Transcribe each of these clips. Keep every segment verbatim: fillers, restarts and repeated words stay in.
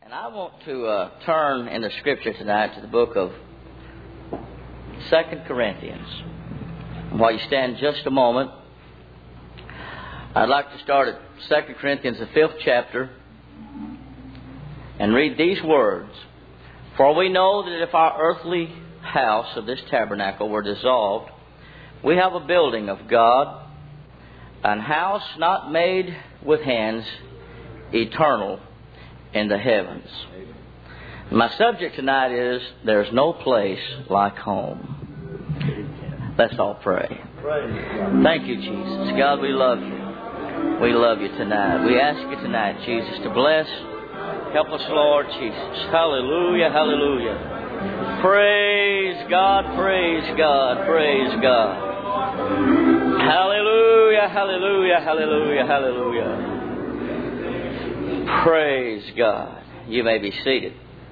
And I want to uh, turn in the Scripture tonight to the book of Second Corinthians. And while you stand just a moment, I'd like to start at Second Corinthians, the fifth chapter, and read these words. For we know that if our earthly house of this tabernacle were dissolved, we have a building of God, an house not made with hands, eternal in the heavens. My subject tonight is, there's no place like home. Let's all pray. Thank you, Jesus. God, we love you. We love you tonight. We ask you tonight, Jesus, to bless. Help us, Lord Jesus. Hallelujah, hallelujah. Praise God, praise God, praise God. Hallelujah, hallelujah, hallelujah, hallelujah. Praise God. You may be seated.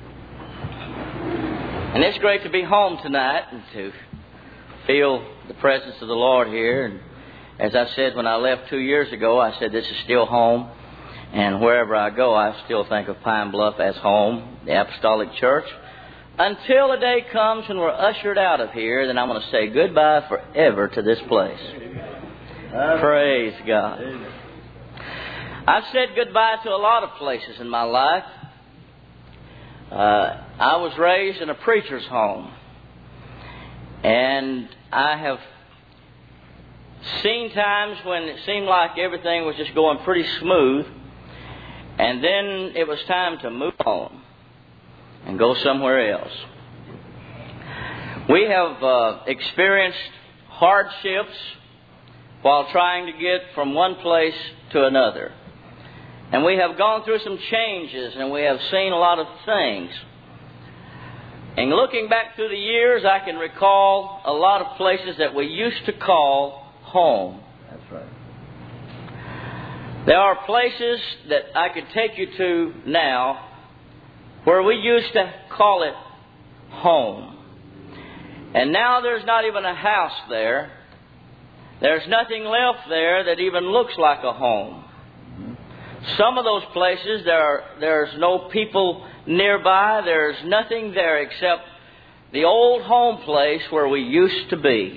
And it's great to be home tonight and to feel the presence of the Lord here. And as I said when I left two years ago, I said this is still home. And wherever I go, I still think of Pine Bluff as home, the Apostolic Church. Until the day comes when we're ushered out of here, then I'm going to say goodbye forever to this place. Praise God. I've said goodbye to a lot of places in my life. Uh, I was raised in a preacher's home. And I have seen times when it seemed like everything was just going pretty smooth. And then it was time to move on and go somewhere else. We have uh, experienced hardships while trying to get from one place to another. And we have gone through some changes, and we have seen a lot of things. And looking back through the years, I can recall a lot of places that we used to call home. That's right. There are places that I could take you to now where we used to call it home. And now there's not even a house there. There's nothing left there that even looks like a home. Some of those places, there are, there's no people nearby. There's nothing there except the old home place where we used to be.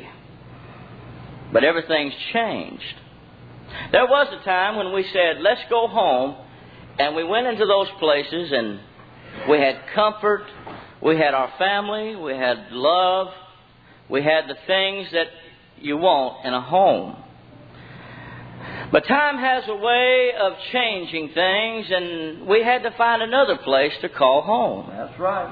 But everything's changed. There was a time when we said, let's go home. And we went into those places and we had comfort. We had our family. We had love. We had the things that you want in a home. But time has a way of changing things, and we had to find another place to call home. That's right.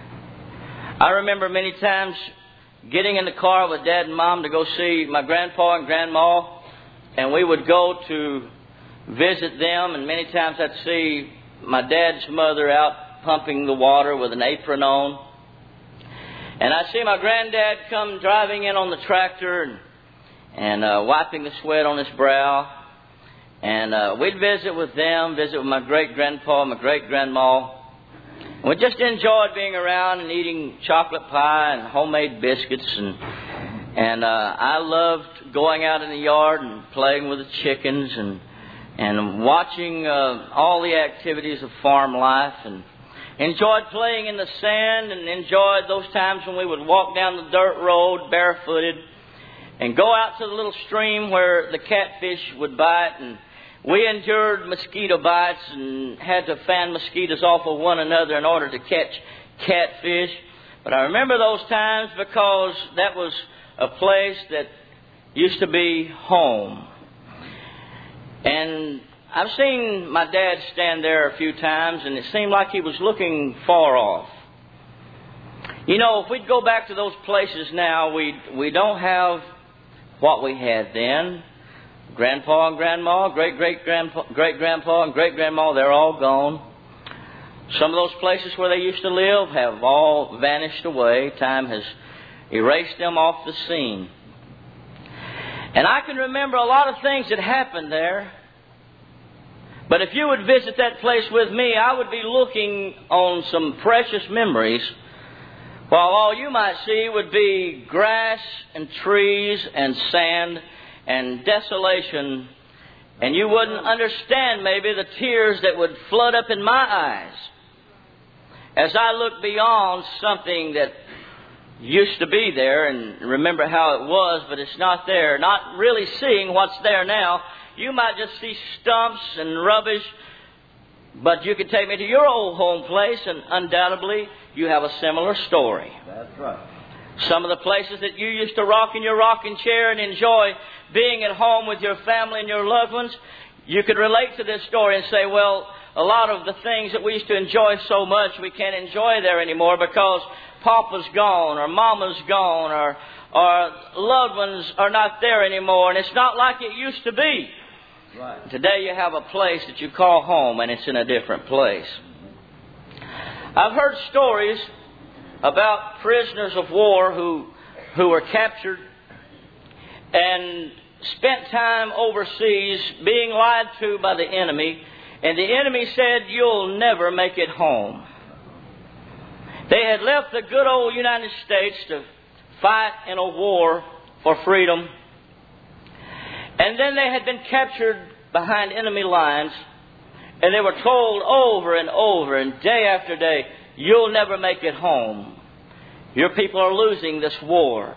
I remember many times getting in the car with Dad and Mom to go see my grandpa and grandma, and we would go to visit them, and many times I'd see my dad's mother out pumping the water with an apron on. And I'd see my granddad come driving in on the tractor and, and uh, wiping the sweat on his brow. And uh, we'd visit with them, visit with my great-grandpa, my great-grandma. And we just enjoyed being around and eating chocolate pie and homemade biscuits. And and uh, I loved going out in the yard and playing with the chickens and and watching uh, all the activities of farm life. And enjoyed playing in the sand and enjoyed those times when we would walk down the dirt road barefooted and go out to the little stream where the catfish would bite. And we endured mosquito bites and had to fan mosquitoes off of one another in order to catch catfish. But I remember those times because that was a place that used to be home. And I've seen my dad stand there a few times, and it seemed like he was looking far off. You know, if we'd go back to those places now, we we don't have what we had then. Grandpa and grandma, great-great-grandpa, great-grandpa and great-grandma, they're all gone. Some of those places where they used to live have all vanished away. Time has erased them off the scene. And I can remember a lot of things that happened there. But if you would visit that place with me, I would be looking on some precious memories, while all you might see would be grass and trees and sand and desolation, and you wouldn't understand maybe the tears that would flood up in my eyes as I look beyond something that used to be there and remember how it was, but it's not there, not really seeing what's there now, you might just see stumps and rubbish, but you can take me to your old home place and undoubtedly you have a similar story. That's right. Some of the places that you used to rock in your rocking chair and enjoy being at home with your family and your loved ones, you could relate to this story and say, well, a lot of the things that we used to enjoy so much, we can't enjoy there anymore because Papa's gone or Mama's gone or, or loved ones are not there anymore, and it's not like it used to be. Right. Today you have a place that you call home, and it's in a different place. I've heard stories about prisoners of war who who were captured and spent time overseas being lied to by the enemy, and the enemy said, you'll never make it home. They had left the good old United States to fight in a war for freedom, and then they had been captured behind enemy lines, and they were told over and over and day after day, you'll never make it home. Your people are losing this war.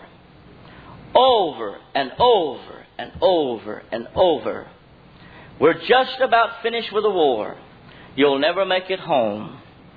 Over and over and over and over. We're just about finished with the war. You'll never make it home.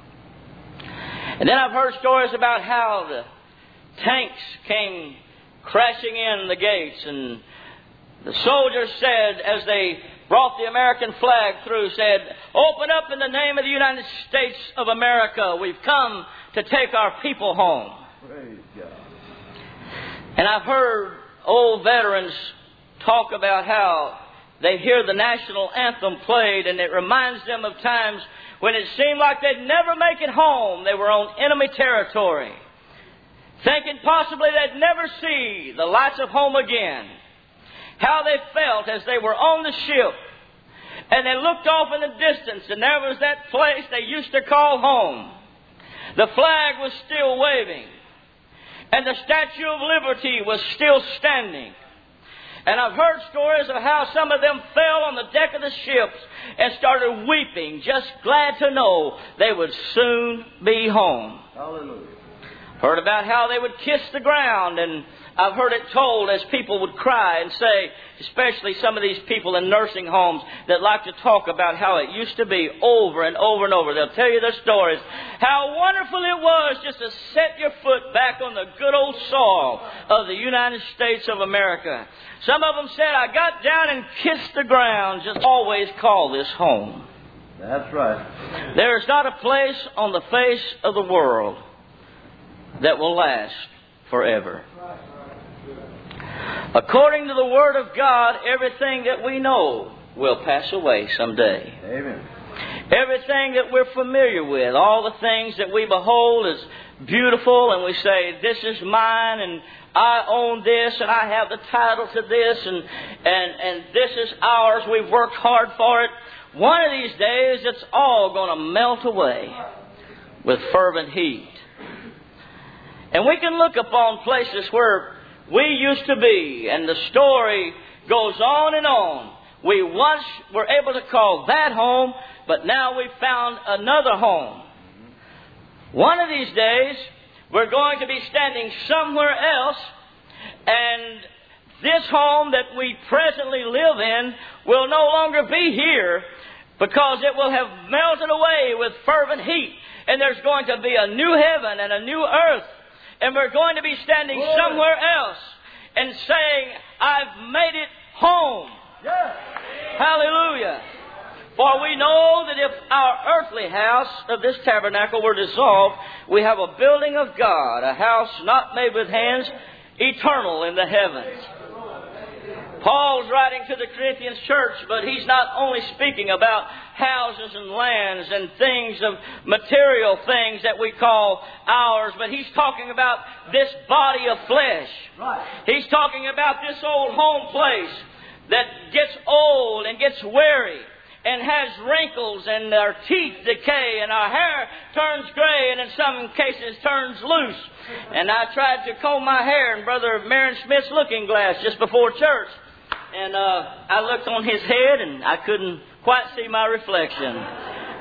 And then I've heard stories about how the tanks came crashing in the gates, and the soldiers said, as they brought the American flag through, said, open up in the name of the United States of America. We've come to take our people home. Praise God. And I've heard old veterans talk about how they hear the national anthem played, and it reminds them of times when it seemed like they'd never make it home. They were on enemy territory, thinking possibly they'd never see the lights of home again. How they felt as they were on the ship and they looked off in the distance, and there was that place they used to call home. The flag was still waving, and the Statue of Liberty was still standing. And I've heard stories of how some of them fell on the deck of the ships and started weeping, just glad to know they would soon be home. Hallelujah. Heard about how they would kiss the ground, and I've heard it told as people would cry and say, especially some of these people in nursing homes that like to talk about how it used to be over and over and over. They'll tell you their stories. How wonderful it was just to set your foot back on the good old soil of the United States of America. Some of them said, I got down and kissed the ground, just always call this home. That's right. There is not a place on the face of the world that will last forever. According to the Word of God, everything that we know will pass away someday. Amen. Everything that we're familiar with, all the things that we behold as beautiful, and we say, this is mine, and I own this, and I have the title to this, and, and, and this is ours, we've worked hard for it. One of these days, it's all going to melt away with fervent heat. And we can look upon places where we used to be, and the story goes on and on. We once were able to call that home, but now we've found another home. One of these days, we're going to be standing somewhere else, and this home that we presently live in will no longer be here because it will have melted away with fervent heat, and there's going to be a new heaven and a new earth. And we're going to be standing Lord. somewhere else and saying, I've made it home. Yes. Hallelujah. For we know that if our earthly house of this tabernacle were dissolved, we have a building of God, a house not made with hands, eternal in the heavens. Paul's writing to the Corinthian church, but he's not only speaking about houses and lands and things of material things that we call ours, but he's talking about this body of flesh. Right. He's talking about this old home place that gets old and gets weary and has wrinkles, and our teeth decay, and our hair turns gray, and in some cases turns loose. And I tried to comb my hair in Brother Marion Smith's looking glass just before church. And uh, I looked on his head, and I couldn't quite see my reflection.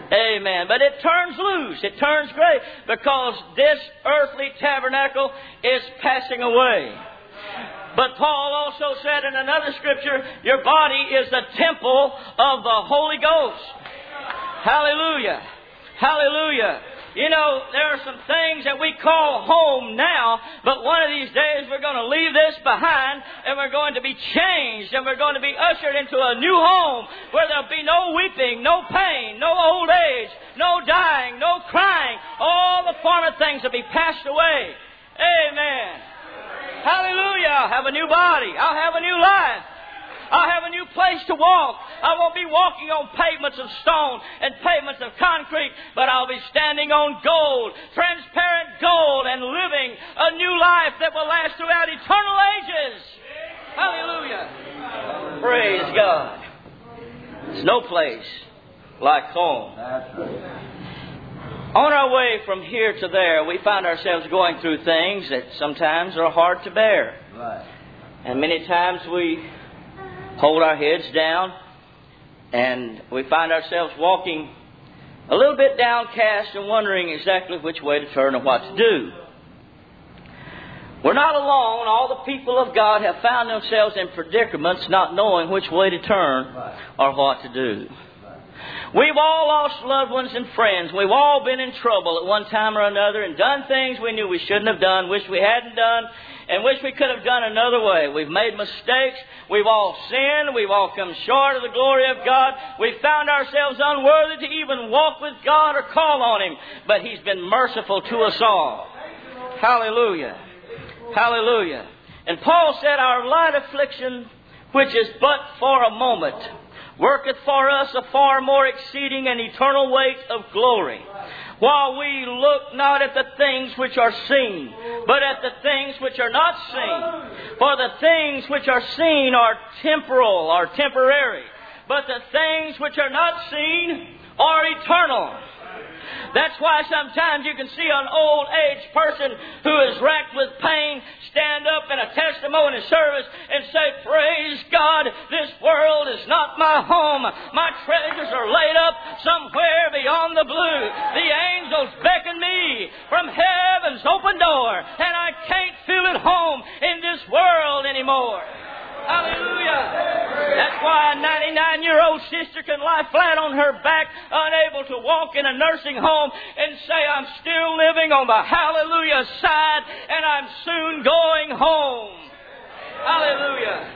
Amen. But it turns loose. It turns gray because this earthly tabernacle is passing away. But Paul also said in another scripture, your body is the temple of the Holy Ghost. Hallelujah. Hallelujah. You know, there are some things that we call home now, but one of these days we're going to leave this behind and we're going to be changed and we're going to be ushered into a new home where there'll be no weeping, no pain, no old age, no dying, no crying. All the former things will be passed away. Amen. Hallelujah. I'll have a new body. I'll have a new life. I'll have a new place to walk. I won't be walking on pavements of stone and pavements of concrete, but I'll be standing on gold, transparent gold, and living a new life that will last throughout eternal ages. Hallelujah. Praise God. There's no place like home. On our way from here to there, we find ourselves going through things that sometimes are hard to bear. And many times we hold our heads down, and we find ourselves walking a little bit downcast and wondering exactly which way to turn and what to do. We're not alone. All the people of God have found themselves in predicaments not knowing which way to turn or what to do. We've all lost loved ones and friends. We've all been in trouble at one time or another and done things we knew we shouldn't have done, wish we hadn't done, and wish we could have done another way. We've made mistakes. We've all sinned. We've all come short of the glory of God. We've found ourselves unworthy to even walk with God or call on Him. But He's been merciful to us all. Hallelujah. Hallelujah. And Paul said, our light affliction, which is but for a moment, worketh for us a far more exceeding and eternal weight of glory. While we look not at the things which are seen, but at the things which are not seen. For the things which are seen are temporal, are temporary. But the things which are not seen are eternal. That's why sometimes you can see an old age person who is racked with pain stand up in a testimony service and say, praise God, this world is not my home. My treasures are laid up somewhere beyond the blue. The angels beckon me from heaven's open door, and I can't feel at home in this world anymore. Hallelujah. That's why a ninety-nine-year-old sister can lie flat on her back, unable to walk in a nursing home, and say, I'm still living on the hallelujah side, and I'm soon going home. Hallelujah.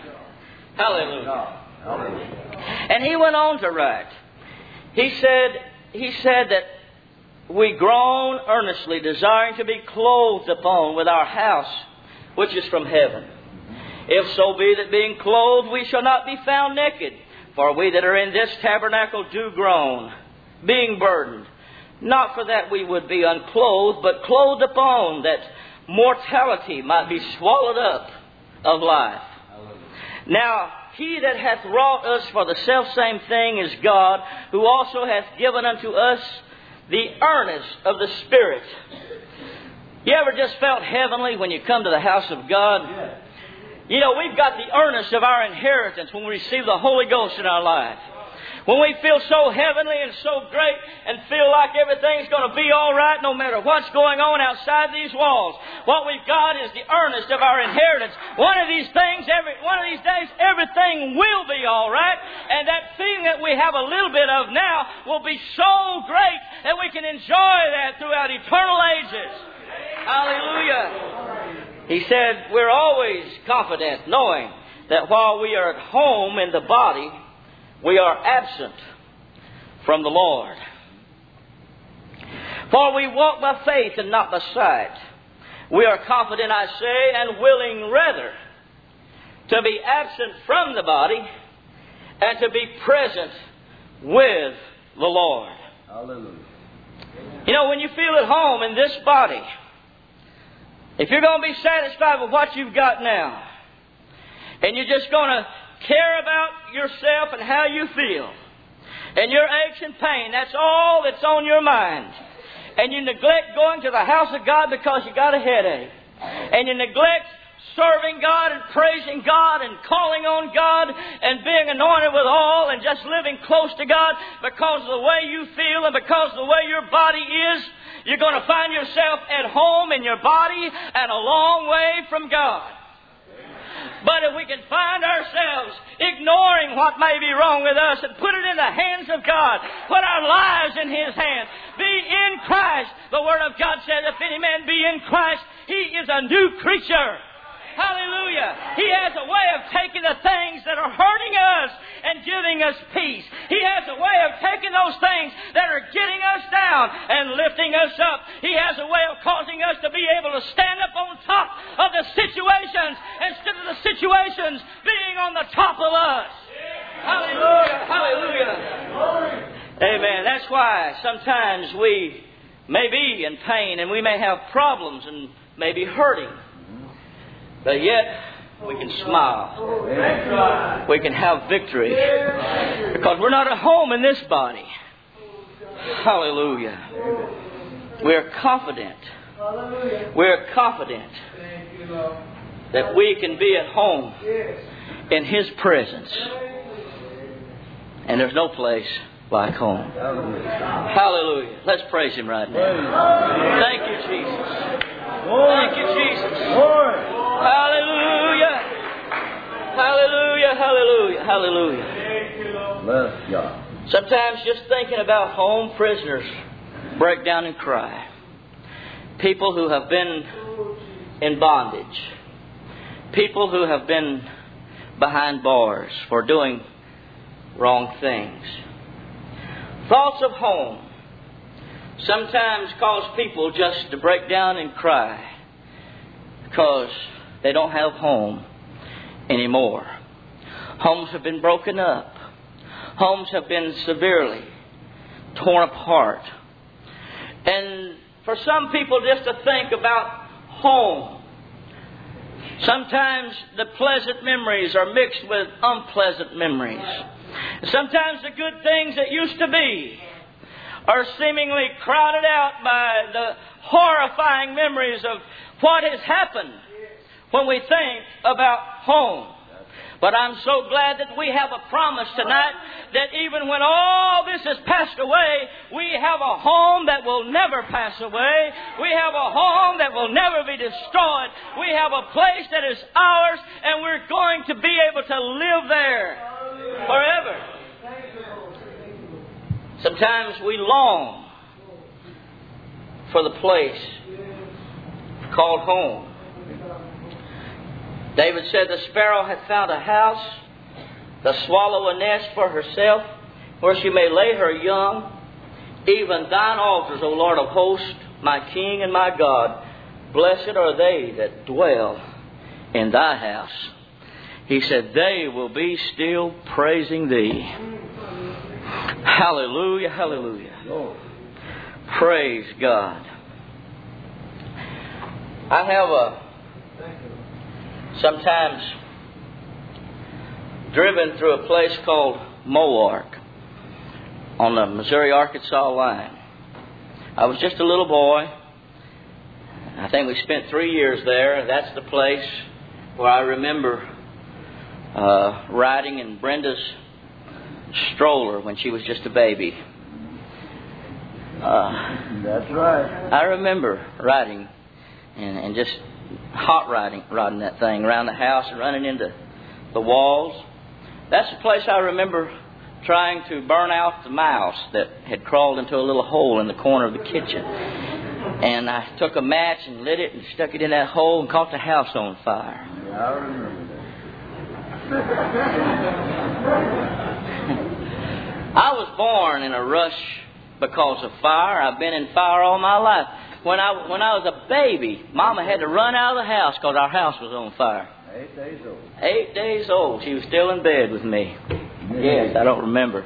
Hallelujah. And he went on to write. He said, he said that we groan earnestly, desiring to be clothed upon with our house, which is from heaven. If so be that being clothed we shall not be found naked. For we that are in this tabernacle do groan, being burdened. Not for that we would be unclothed, but clothed upon, that mortality might be swallowed up of life. Now, He that hath wrought us for the selfsame thing is God, who also hath given unto us the earnest of the Spirit. You ever just felt heavenly when you come to the house of God? Yes. You know, we've got the earnest of our inheritance when we receive the Holy Ghost in our life. When we feel so heavenly and so great and feel like everything's going to be all right no matter what's going on outside these walls. What we've got is the earnest of our inheritance. One of these things, every one of these days, everything will be all right. And that feeling that we have a little bit of now will be so great that we can enjoy that throughout eternal ages. Hallelujah. He said, we're always confident knowing that while we are at home in the body, we are absent from the Lord. For we walk by faith and not by sight. We are confident, I say, and willing rather to be absent from the body and to be present with the Lord. Hallelujah. You know, when you feel at home in this body, if you're going to be satisfied with what you've got now, and you're just going to care about yourself and how you feel, and your aches and pain, that's all that's on your mind, and you neglect going to the house of God because you got a headache, and you neglect serving God and praising God and calling on God and being anointed with oil and just living close to God because of the way you feel and because of the way your body is, you're going to find yourself at home in your body and a long way from God. But if we can find ourselves ignoring what may be wrong with us and put it in the hands of God, put our lives in His hands, be in Christ. The Word of God says, if any man be in Christ, he is a new creature. Hallelujah. He has a way of taking the things that are hurting us and giving us peace. He has a way of taking those things that are getting us down and lifting us up. He has a way of causing us to be able to stand up on top of the situations instead of the situations being on the top of us. Hallelujah. Hallelujah. Amen. That's why sometimes we may be in pain and we may have problems and may be hurting. But yet, we can smile. We can have victory. Because we're not at home in this body. Hallelujah. We're confident. We're confident that we can be at home in His presence. And there's no place like home. Hallelujah. Let's praise Him right now. Thank you, Jesus. Thank you, Jesus. Hallelujah. Hallelujah, hallelujah, hallelujah. Bless God. Sometimes just thinking about home, prisoners break down and cry. People who have been in bondage. People who have been behind bars for doing wrong things. Thoughts of home sometimes cause people just to break down and cry because they don't have home anymore. Homes have been broken up. Homes have been severely torn apart. And for some people just to think about home, sometimes the pleasant memories are mixed with unpleasant memories. Sometimes the good things that used to be are seemingly crowded out by the horrifying memories of what has happened when we think about home. But I'm so glad that we have a promise tonight that even when all this has passed away, we have a home that will never pass away. We have a home that will never be destroyed. We have a place that is ours, and we're going to be able to live there forever. Sometimes we long for the place called home. David said, the sparrow hath found a house, the swallow a nest for herself, where she may lay her young. Even thine altars, O Lord of hosts, my King and my God, blessed are they that dwell in thy house. He said, they will be still praising thee. Hallelujah, hallelujah. Lord. Praise God. I have a sometimes driven through a place called Moark on the Missouri-Arkansas line. I was just a little boy. I think we spent three years there. That's the place where I remember uh, riding in Brenda's stroller when she was just a baby. Uh, That's right. I remember riding and, and just hot riding, riding that thing around the house and running into the walls. That's the place I remember trying to burn out the mouse that had crawled into a little hole in the corner of the kitchen. And I took a match and lit it and stuck it in that hole and caught the house on fire. Yeah, I remember that. I was born in a rush because of fire. I've been in fire all my life. When I when I was a baby, Mama had to run out of the house because our house was on fire. Eight days old. Eight days old. She was still in bed with me. Yes, I don't remember.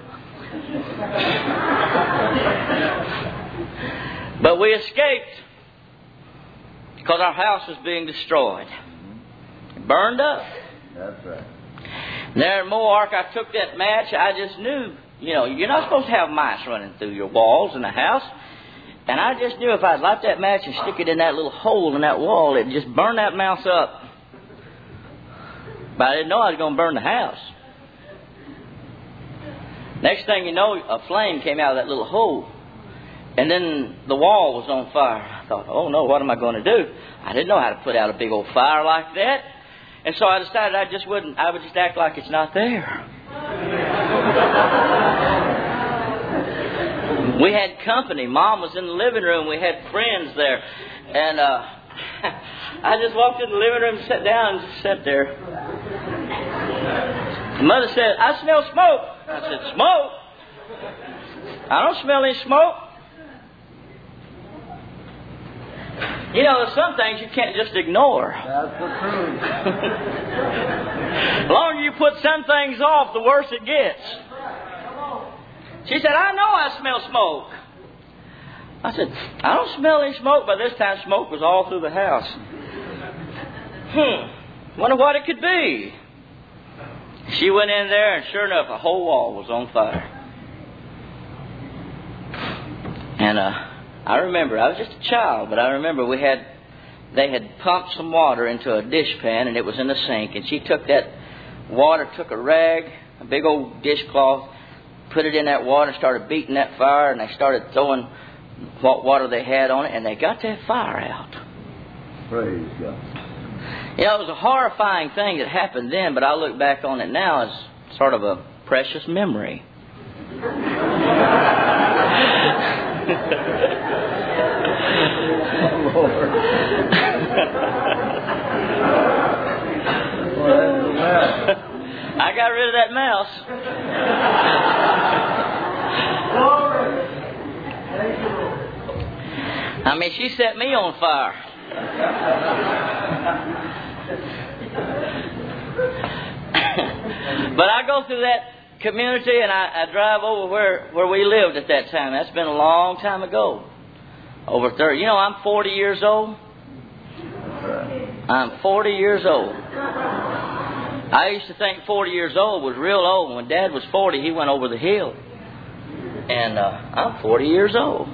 But we escaped because our house was being destroyed. It burned up. That's right. And there in Moark, I took that match. I just knew, you know, you're not supposed to have mice running through your walls in the house. And I just knew if I'd light that match and stick it in that little hole in that wall, it'd just burn that mouse up. But I didn't know I was going to burn the house. Next thing you know, a flame came out of that little hole. And then the wall was on fire. I thought, oh no, what am I going to do? I didn't know how to put out a big old fire like that. And so I decided I just wouldn't, I would just act like it's not there. We had company. Mom was in the living room. We had friends there. And uh, I just walked in the living room and sat down and just sat there. Mother said, I smell smoke. I said, smoke? I don't smell any smoke. You know, there's some things you can't just ignore. That's the truth. The longer you put some things off, the worse it gets. She said, I know I smell smoke. I said, I don't smell any smoke. By this time, smoke was all through the house. Hmm. Wonder what it could be. She went in there, and sure enough, the whole wall was on fire. And uh, I remember, I was just a child, but I remember we had, they had pumped some water into a dishpan, and it was in the sink. And she took that water, took a rag, a big old dishcloth, put it in that water, and started beating that fire, and they started throwing what water they had on it, and they got that fire out. Praise God. You know, it was a horrifying thing that happened then, but I look back on it now as sort of a precious memory. Lord. I got rid of that mouse. I mean, she set me on fire. But I go through that community and I, I drive over where, where we lived at that time. That's been a long time ago. Over thirty. You know, I'm forty years old. I'm forty years old. I used to think forty years old was real old. When Dad was forty, he went over the hill. And uh, I'm forty years old.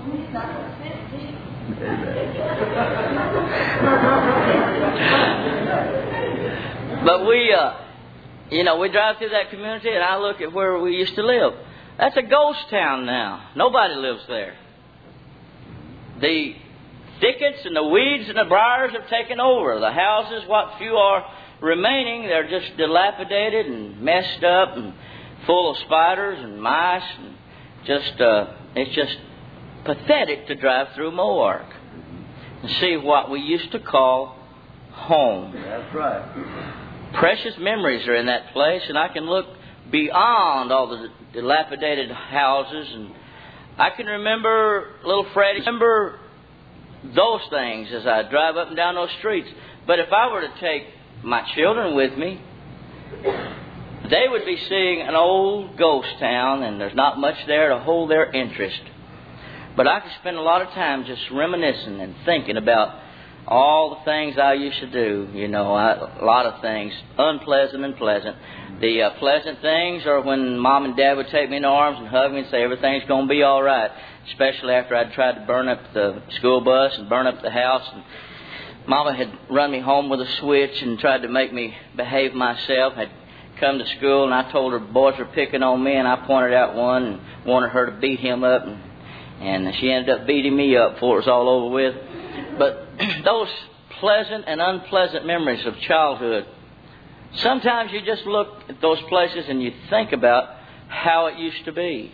But we, uh, you know, we drive through that community and I look at where we used to live. That's a ghost town now. Nobody lives there. The thickets and the weeds and the briars have taken over. The houses, what few are remaining, they're just dilapidated and messed up and full of spiders and mice. And just, uh, it's just pathetic to drive through Moark and see what we used to call home. That's right. Precious memories are in that place, and I can look beyond all the dilapidated houses, and I can remember little Freddie, remember those things as I drive up and down those streets. But if I were to take my children with me, they would be seeing an old ghost town, and there's not much there to hold their interest. But I could spend a lot of time just reminiscing and thinking about all the things I used to do. You know, I, a lot of things, unpleasant and pleasant. The uh, pleasant things are when Mom and Dad would take me in arms and hug me and say everything's going to be all right. Especially after I'd tried to burn up the school bus and burn up the house. And Mama had run me home with a switch and tried to make me behave myself. Had come to school and I told her boys were picking on me, and I pointed out one and wanted her to beat him up. And, and she ended up beating me up before it was all over with. But those pleasant and unpleasant memories of childhood, sometimes you just look at those places and you think about how it used to be.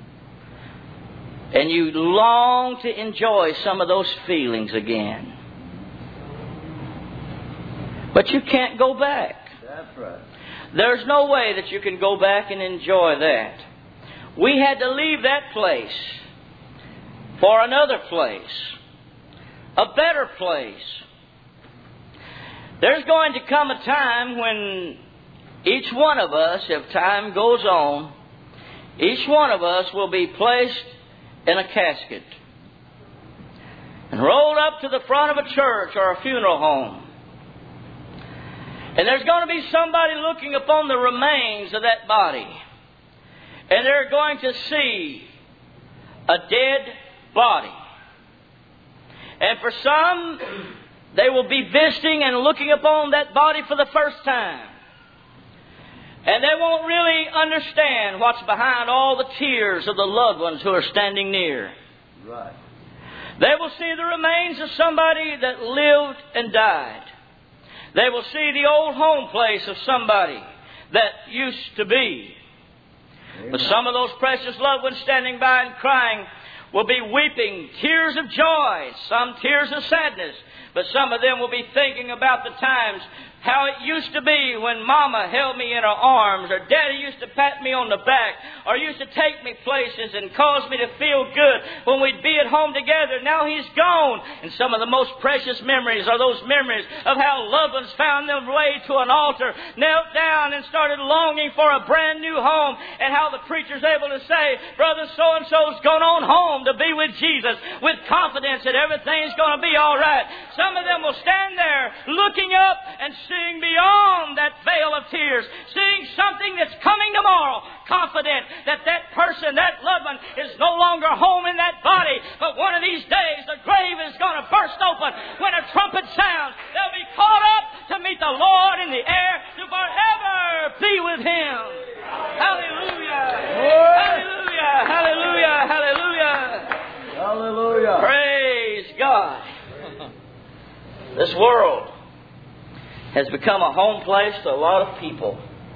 And you long to enjoy some of those feelings again. But you can't go back. That's right. There's no way that you can go back and enjoy that. We had to leave that place for another place. A better place. There's going to come a time when each one of us, if time goes on, each one of us will be placed in a casket and rolled up to the front of a church or a funeral home. And there's going to be somebody looking upon the remains of that body. And they're going to see a dead body. And for some, they will be visiting and looking upon that body for the first time. And they won't really understand what's behind all the tears of the loved ones who are standing near. Right. They will see the remains of somebody that lived and died. They will see the old home place of somebody that used to be. Amen. But some of those precious loved ones standing by and crying will be weeping tears of joy, some tears of sadness. But some of them will be thinking about the times how it used to be when Mama held me in her arms, or Daddy used to pat me on the back, or used to take me places and cause me to feel good when we'd be at home together. Now He's gone. And some of the most precious memories are those memories of how loved ones found their way to an altar, knelt down and started longing for a brand new home, and how the preacher's able to say, Brother so-and-so's gone on home to be with Jesus with confidence that everything's going to be all right. Some of them will stand there looking up and seeing beyond that veil of tears, seeing something that's coming tomorrow, confident that that person, that loved one, is no longer home in that body, but one of these days the grave is going to burst open. When a trumpet sounds, they'll be caught up to meet the Lord in the air to forever be with Him. Hallelujah! Hallelujah! Hallelujah! Hallelujah! Hallelujah. Praise God! This world has become a home place to a lot of people.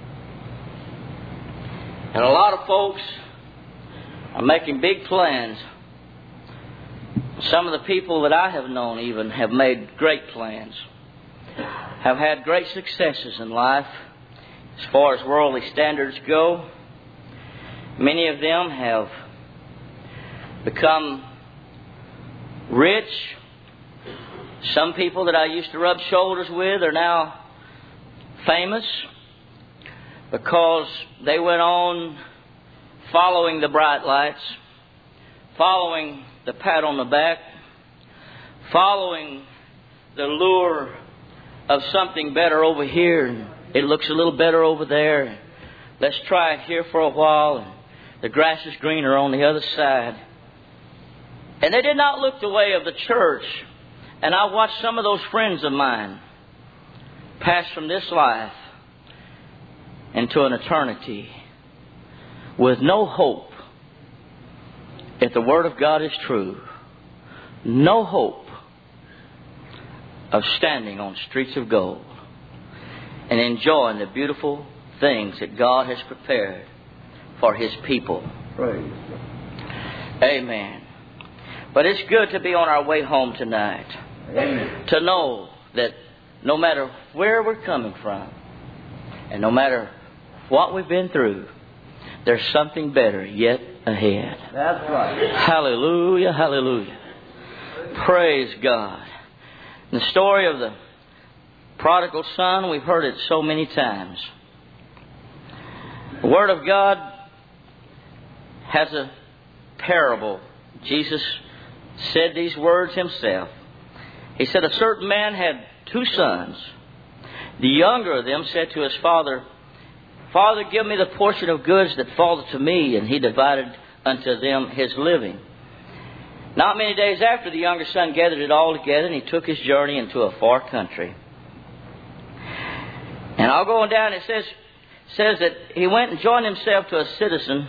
And a lot of folks are making big plans. Some of the people that I have known even have made great plans, have had great successes in life as far as worldly standards go. Many of them have become rich. Some people that I used to rub shoulders with are now famous because they went on following the bright lights, following the pat on the back, following the lure of something better over here, and it looks a little better over there. Let's try it here for a while, and the grass is greener on the other side. And they did not look the way of the church. And I watched some of those friends of mine pass from this life into an eternity with no hope, if the Word of God is true, no hope of standing on streets of gold and enjoying the beautiful things that God has prepared for His people. Praise God. Amen. But it's good to be on our way home tonight. Amen. To know that no matter where we're coming from and no matter what we've been through, there's something better yet ahead. That's right. Hallelujah, hallelujah. Praise God. The story of the prodigal son, we've heard it so many times. The Word of God has a parable. Jesus said these words Himself. He said, a certain man had two sons. The younger of them said to his father, Father, give me the portion of goods that falleth to me. And he divided unto them his living. Not many days after, the younger son gathered it all together, and he took his journey into a far country. And I'll go on down, it says, says that he went and joined himself to a citizen.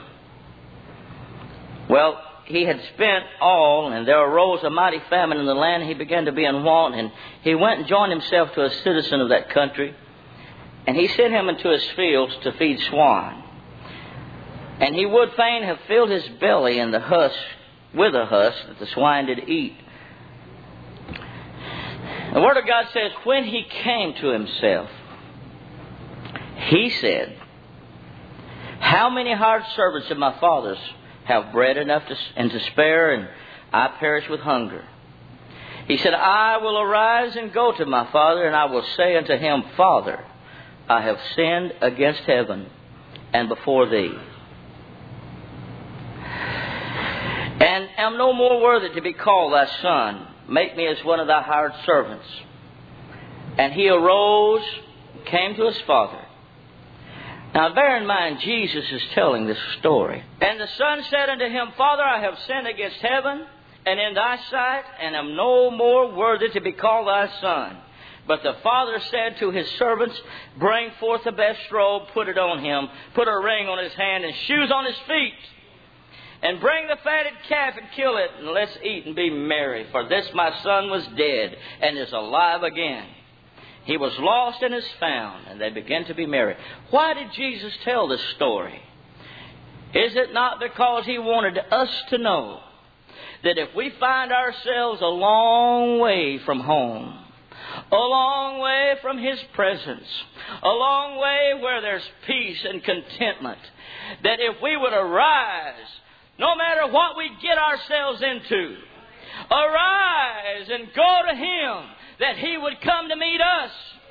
Well, he had spent all, and there arose a mighty famine in the land, and he began to be in want. And he went and joined himself to a citizen of that country. And he sent him into his fields to feed swine. And he would fain have filled his belly in the husk, with a husk that the swine did eat. The Word of God says, when he came to himself, he said, how many hired servants of my father's have bread enough to, and to spare, and I perish with hunger? He said, I will arise and go to my father, and I will say unto him, Father, I have sinned against heaven and before thee, and am no more worthy to be called thy son. Make me as one of thy hired servants. And he arose, came to his father. Now bear in mind, Jesus is telling this story. And the son said unto him, Father, I have sinned against heaven and in thy sight, and am no more worthy to be called thy son. But the father said to his servants, bring forth the best robe, put it on him, put a ring on his hand and shoes on his feet. And bring the fatted calf and kill it, and let's eat and be merry. For this my son was dead and is alive again. He was lost and is found. And they began to be merry. Why did Jesus tell this story? Is it not because He wanted us to know that if we find ourselves a long way from home, a long way from His presence, a long way where there's peace and contentment, that if we would arise, no matter what we get ourselves into, arise and go to Him, that He would come to meet us?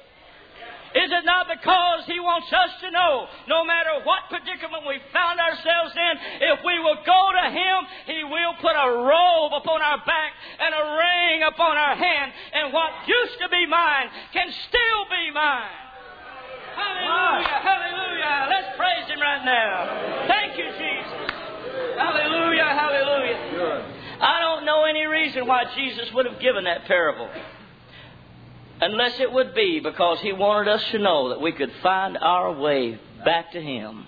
Is it not because He wants us to know, no matter what predicament we found ourselves in, if we will go to Him, He will put a robe upon our back and a ring upon our hand, and what used to be mine can still be mine. Hallelujah, hallelujah. Let's praise Him right now. Thank you, Jesus. Hallelujah, hallelujah. I don't know any reason why Jesus would have given that parable, unless it would be because He wanted us to know that we could find our way back to Him.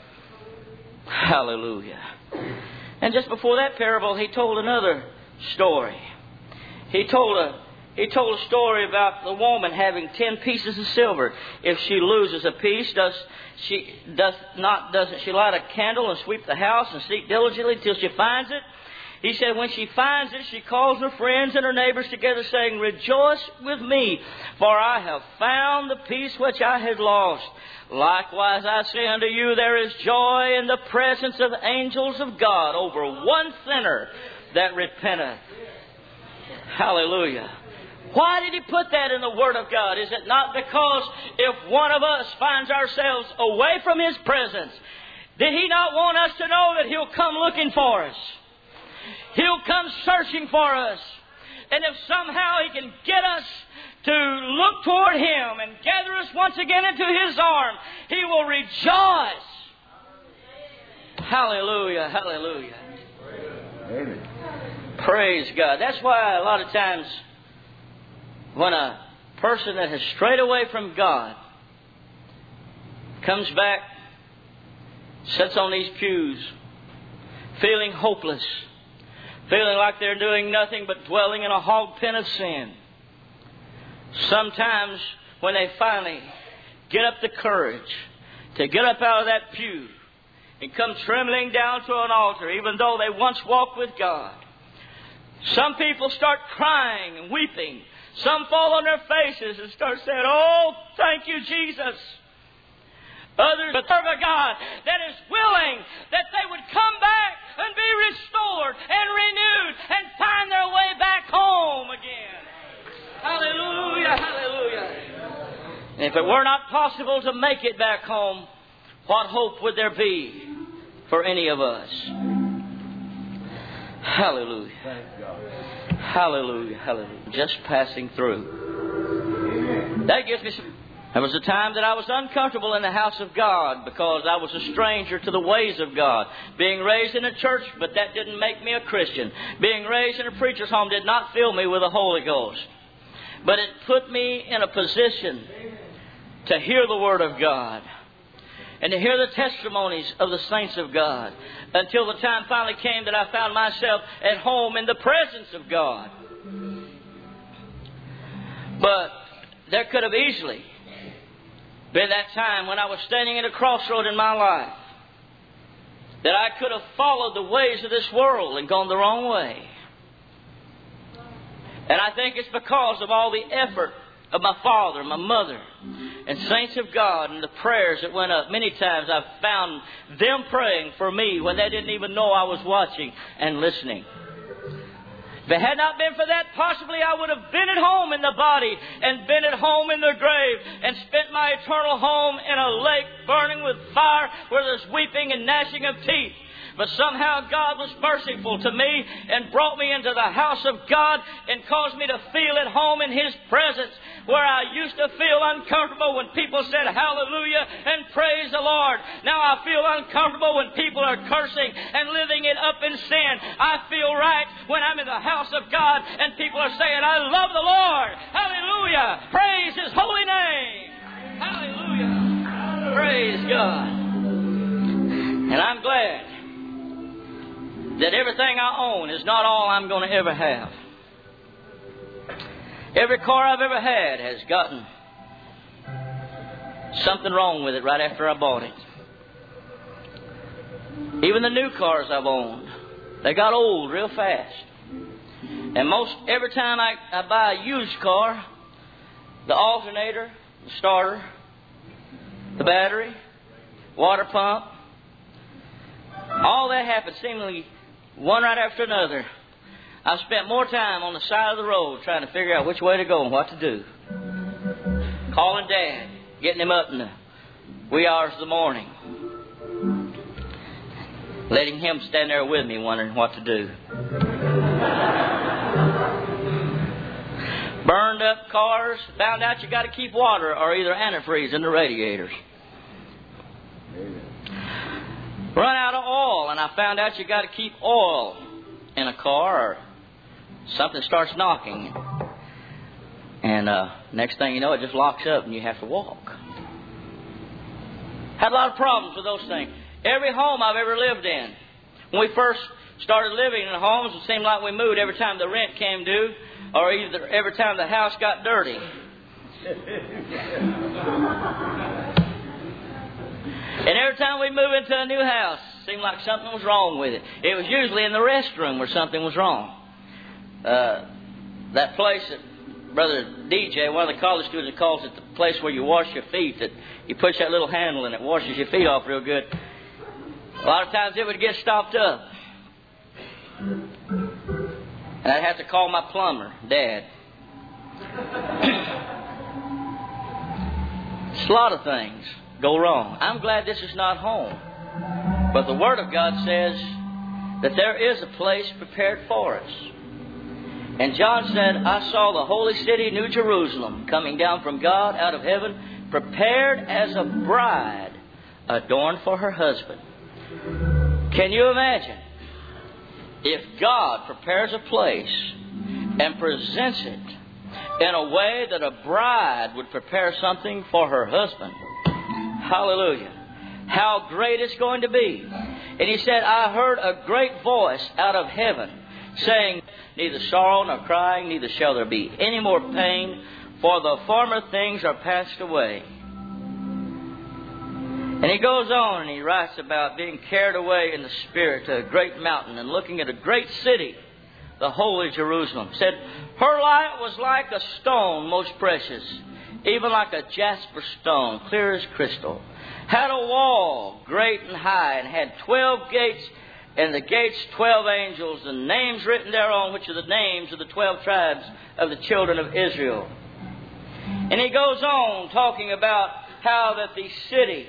Hallelujah. And just before that parable, He told another story. He told a He told a story about the woman having ten pieces of silver. If she loses a piece, does she does not doesn't she light a candle and sweep the house and seek diligently till she finds it? He said, when she finds it, she calls her friends and her neighbors together, saying, rejoice with me, for I have found the piece which I had lost. Likewise, I say unto you, there is joy in the presence of angels of God over one sinner that repenteth. Hallelujah. Why did He put that in the Word of God? Is it not because if one of us finds ourselves away from His presence, did He not want us to know that He'll come looking for us? He'll come searching for us. And if somehow He can get us to look toward Him and gather us once again into His arms, He will rejoice. Hallelujah, hallelujah. Amen. Praise God. That's why a lot of times when a person that has strayed away from God comes back, sits on these pews, feeling hopeless, feeling like they're doing nothing but dwelling in a hog pen of sin. Sometimes when they finally get up the courage to get up out of that pew and come trembling down to an altar, even though they once walked with God, some people start crying and weeping. Some fall on their faces and start saying, oh, thank you, Jesus. Others serve a God that is willing that they would come back and be restored and renewed and find their way back home again. Hallelujah, hallelujah. And if it were not possible to make it back home, what hope would there be for any of us? Hallelujah. Hallelujah, hallelujah. Just passing through. That gives me some... There was a time that I was uncomfortable in the house of God because I was a stranger to the ways of God. Being raised in a church, but that didn't make me a Christian. Being raised in a preacher's home did not fill me with the Holy Ghost. But it put me in a position to hear the Word of God and to hear the testimonies of the saints of God, until the time finally came that I found myself at home in the presence of God. But there could have easily been that time when I was standing at a crossroad in my life that I could have followed the ways of this world and gone the wrong way. And I think it's because of all the effort of my father, my mother, and saints of God, and the prayers that went up. Many times I've found them praying for me when they didn't even know I was watching and listening. If it had not been for that, possibly I would have been at home in the body and been at home in the grave and spent my eternal home in a lake burning with fire where there's weeping and gnashing of teeth. But somehow God was merciful to me and brought me into the house of God and caused me to feel at home in His presence. where I used to feel uncomfortable when people said hallelujah and praise the Lord. Now I feel uncomfortable when people are cursing and living it up in sin. I feel right when I'm in the house of God and people are saying, I love the Lord. Hallelujah. Praise His holy name. Hallelujah. Praise God. And I'm glad that everything I own is not all I'm going to ever have. Every car I've ever had has gotten something wrong with it right after I bought it. Even the new cars I've owned, they got old real fast. And most every time I, I buy a used car, the alternator, the starter, the battery, water pump, all that happens seemingly one right after another. I've spent more time on the side of the road trying to figure out which way to go and what to do. Calling Dad, getting him up in the wee hours of the morning. Letting him stand there with me wondering what to do. Burned up cars, found out you got to keep water or either antifreeze in the radiators. Run out of oil, and I found out you got to keep oil in a car or something starts knocking. And uh, next thing you know, it just locks up and you have to walk. Had a lot of problems with those things. Every home I've ever lived in, when we first started living in homes, it seemed like we moved every time the rent came due or either every time the house got dirty. And every time we move into a new house, it seemed like something was wrong with it. It was usually in the restroom where something was wrong. Uh, that place that Brother D J, one of the college students, calls it the place where you wash your feet, that you push that little handle and it washes your feet off real good. A lot of times it would get stopped up. And I'd have to call my plumber, Dad. It's a lot of things go wrong. I'm glad this is not home. But the Word of God says that there is a place prepared for us. And John said, I saw the holy city, New Jerusalem, coming down from God out of heaven, prepared as a bride adorned for her husband. Can you imagine? If God prepares a place and presents it in a way that a bride would prepare something for her husband, hallelujah, how great it's going to be. And he said, I heard a great voice out of heaven saying, neither sorrow nor crying, neither shall there be any more pain, for the former things are passed away. And he goes on and he writes about being carried away in the Spirit to a great mountain and looking at a great city, the holy Jerusalem. Said, her light was like a stone most precious, even like a jasper stone, clear as crystal. Had a wall great and high, and had twelve gates, and the gates twelve angels, and names written thereon, which are the names of the twelve tribes of the children of Israel. And he goes on talking about how that the city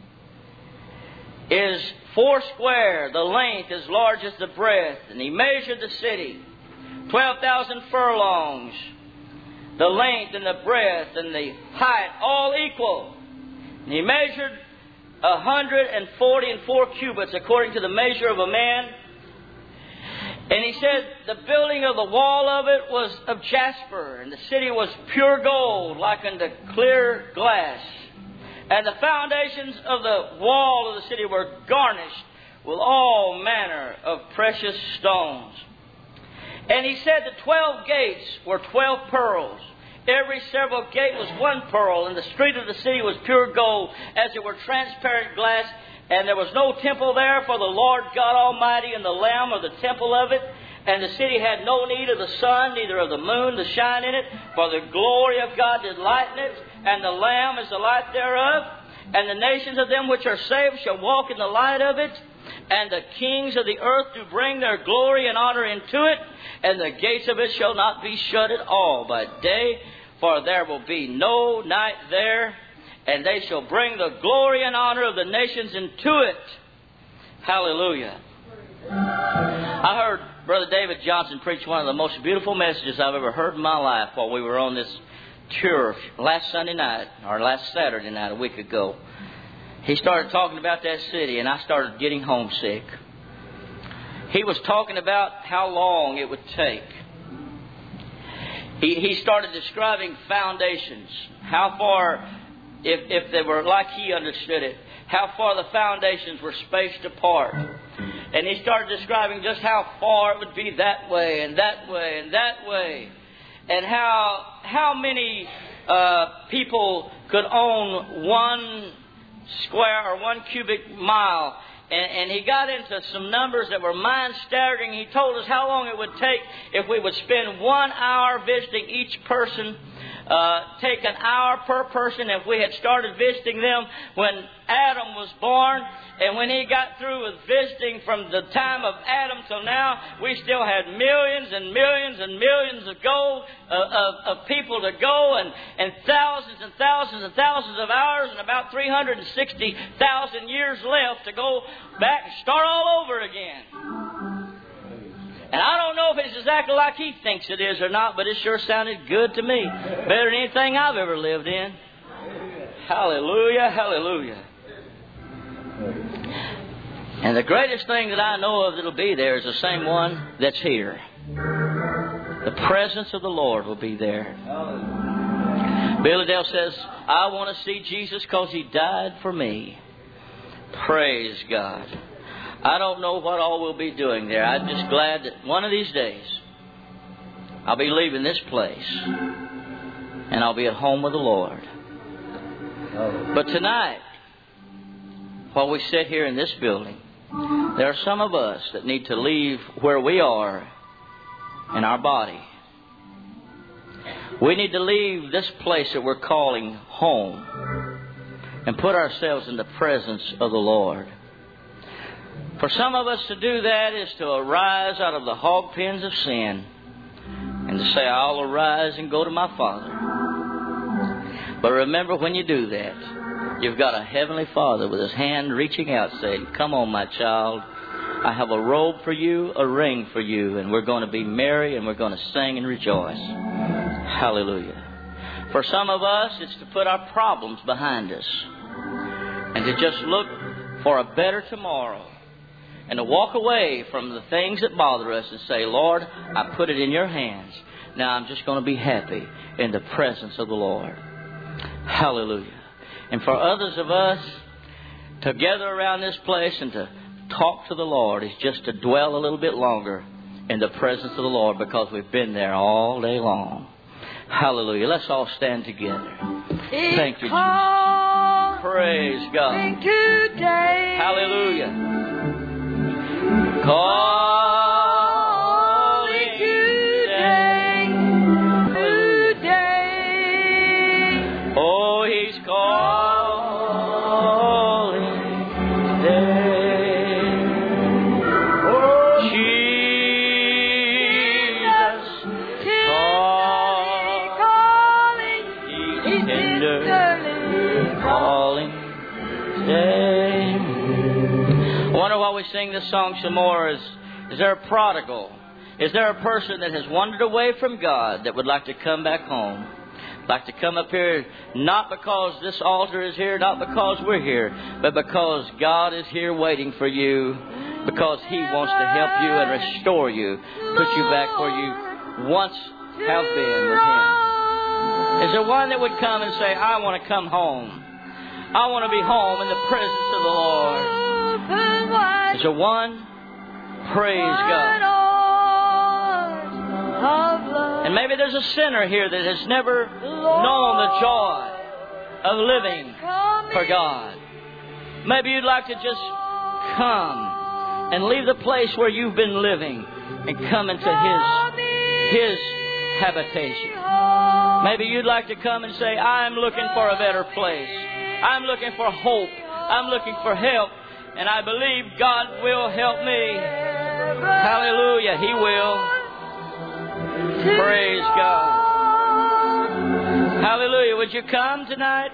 is four square, the length as large as the breadth. And he measured the city, twelve thousand furlongs, the length and the breadth and the height, all equal. And he measured a hundred and forty and four cubits according to the measure of a man. And he said the building of the wall of it was of jasper, and the city was pure gold, like unto clear glass. And the foundations of the wall of the city were garnished with all manner of precious stones. And he said the twelve gates were twelve pearls. Every several gate was one pearl, and the street of the city was pure gold, as it were transparent glass. And there was no temple there for the Lord God Almighty and the Lamb or the temple of it. And the city had no need of the sun, neither of the moon to shine in it, for the glory of God did lighten it, and the Lamb is the light thereof. And the nations of them which are saved shall walk in the light of it, and the kings of the earth do bring their glory and honor into it, and the gates of it shall not be shut at all by day, for there will be no night there, and they shall bring the glory and honor of the nations into it. Hallelujah. I heard Brother David Johnson preach one of the most beautiful messages I've ever heard in my life while we were on this tour last Sunday night, or last Saturday night, a week ago. He started talking about that city, and I started getting homesick. He was talking about how long it would take. He, he started describing foundations, how far, if, if they were like he understood it, how far the foundations were spaced apart. And he started describing just how far it would be that way and that way and that way. And how how many uh, people could own one square or one cubic mile. And, and he got into some numbers that were mind-staggering. He told us how long it would take if we would spend one hour visiting each person, uh, take an hour per person if we had started visiting them when Adam was born. And when he got through with visiting from the time of Adam till now, we still had millions and millions and millions of go uh, of, of people to go, and, and thousands and thousands and thousands of hours, and about three hundred sixty thousand years left to go back and start all over again. And I don't know if it's exactly like he thinks it is or not, but it sure sounded good to me. Better than anything I've ever lived in. Hallelujah, hallelujah. And the greatest thing that I know of that'll be there is the same one that's here. The presence of the Lord will be there. Billy Dale says, I want to see Jesus because He died for me. Praise God. I don't know what all we'll be doing there. I'm just glad that one of these days I'll be leaving this place and I'll be at home with the Lord. But tonight, while we sit here in this building, there are some of us that need to leave where we are in our body. We need to leave this place that we're calling home and put ourselves in the presence of the Lord. For some of us to do that is to arise out of the hog pens of sin and to say, I'll arise and go to my Father. But remember, when you do that, you've got a Heavenly Father with His hand reaching out saying, come on, my child. I have a robe for you, a ring for you, and we're going to be merry and we're going to sing and rejoice. Hallelujah. For some of us, it's to put our problems behind us and to just look for a better tomorrow and to walk away from the things that bother us and say, Lord, I put it in your hands. Now I'm just going to be happy in the presence of the Lord. Hallelujah. And for others of us, to gather around this place and to talk to the Lord is just to dwell a little bit longer in the presence of the Lord because we've been there all day long. Hallelujah. Let's all stand together. Thank you, Jesus. Praise God. Today. Hallelujah. Calling today. Today. Oh, He's calling today. Oh, Jesus. Calling. He's tenderly calling today. I wonder why we sing this song some more. Is, is there a prodigal? Is there a person that has wandered away from God that would like to come back home? Like to come up here, not because this altar is here, not because we're here, but because God is here waiting for you, because He wants to help you and restore you, put you back where you once have been with Him. Is there one that would come and say, I want to come home. I want to be home in the presence of the Lord. Is there one? Praise God. And maybe there's a sinner here that has never known the joy of living for God. Maybe you'd like to just come and leave the place where you've been living and come into His, His habitation. Maybe you'd like to come and say, I'm looking for a better place. I'm looking for hope. I'm looking for help. And I believe God will help me. Hallelujah. He will. Praise God. Hallelujah. Would you come tonight?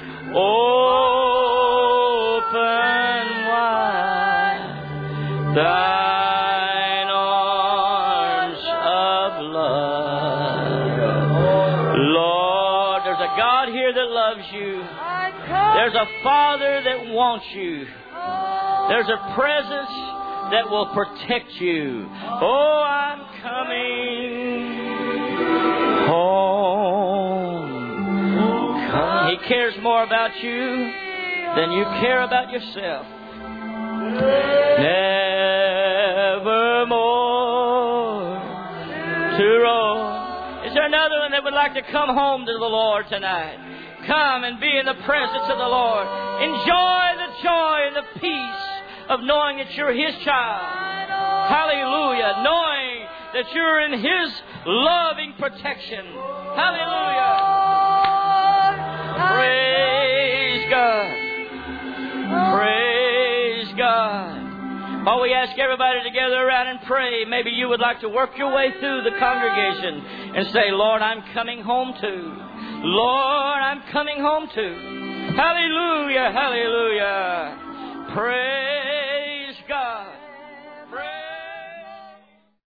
Open wide thine arms of love, Lord. here that loves you. There's a Father that wants you. There's a presence that will protect you. Oh, I'm coming home. Come. He cares more about you than you care about yourself. Nevermore to roam. Is there another one that would like to come home to the Lord tonight? Come and be in the presence of the Lord. Enjoy the joy and the peace of knowing that you're His child. Hallelujah. Knowing that you're in His loving protection. Hallelujah. Praise God. Praise God. While we ask everybody to gather around and pray, maybe you would like to work your way through the congregation and say, Lord, I'm coming home to. Lord, I'm coming home to. Hallelujah, hallelujah. Praise